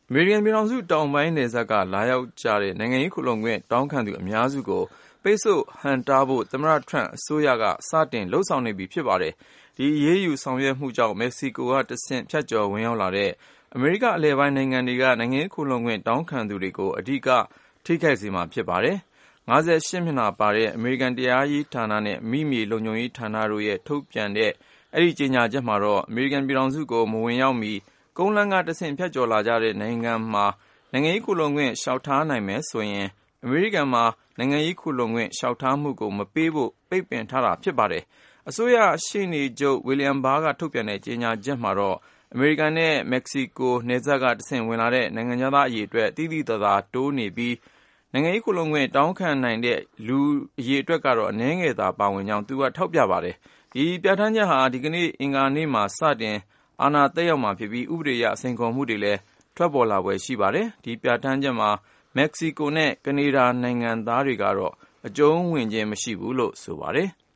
အမေရိကန်ပြည်ထောင်စုတောင်ပိုင်းနယ်စပ်ကလာရောက်ကြတဲ့နိုင်ငံရေးခိုလှုံခွင့်တောင်းခံသူအများစုကိုပိတ်ဆို့ဟန့်တားဖို့သမ္မတထရမ့်အစိုးရကစတင်လှုံ့ဆော်နေပြီဖြစ်ပါတယ်။ဒီအရေးယူဆောင်ရွက်မှုကြောင့်မက္ကဆီကိုကတဆင့်ဖြတ်ကျော်ဝင်ရောက်လာတဲ့အမေရိကအလယ်ပိုင်းနိုင်ငံတွေကနိုင်ငံရေးခိုလှုံခွင့်တောင်းခံသူတွေကိုအဓိကထိခိုက်စေမှာဖြစ်ပါတယ်။58မျက်နှာပါတဲ့အမေရိကန်တရားရေးဌာနနဲ့မိမြေလုံခြုံရေးဌာနတို့ရဲ့ထုတ်ပြန်တဲ့အဲဒီကြေညာချက်မှာတော့အမေရိကန်ပြည်ထောင်စုကိုမဝင်ရောက်မီကုန်းလမ်းကတဆင့်ဖြတ်ကျော်လာကြတဲ့နိုင်ငံမှာနိုင်ငံရေးခိုလှုံခွင့်လျှောက်ထားနိုင်မယ်ဆိုရင်အမေရိကန်မှာနိုင်ငံရေးခိုလှုံခွင့်လျှောက်ထားမှုကိုမပေးဖို့ပိတ်ပင်ထားတာဖြစ်ပါတယ်။အစိုးရရှေ့နေချုပ်ဝီလျံဘားကထုတ်ပြန်တဲ့ကြေညာချက်မှာတော့အမေရိကန်နဲ့မက္ကဆီကိုနယ်စပ်ကတဆင့်ဝင်လာတဲ့နိုင်ငံသားအရေအတွက်သိသိသာသာတိုးနေပြီးနိုင်ငံရေးခိုလှုံခွင့်တောင်းခံနိုင်တဲ့လူအရေအတွက်ကတော့အနည်းငယ်သာပါဝင်ကြောင်းသူကထောက်ပြပါတယ်။ဒီပြဋ္ဌာန်းချက်ဟာဒီကနေ့အင်္ဂါနေ့မှာစတင်အာဏာသက်ရောက်မှာဖြစ်ပြီးဥပဒေအရစိန်ခေါ်မှုတွေလည်းထွက်ပေါ်လာဖွယ်ရှိပါတယ်။ဒီပြဋ္ဌာန်းချက်မှာမက္ကဆီကိုနဲ့ကနေဒါနိုင်ငံသားတွေကတော့အကျုံးဝင်ခြင်းမရှိဘူးလို့ဆိုပါတယ်။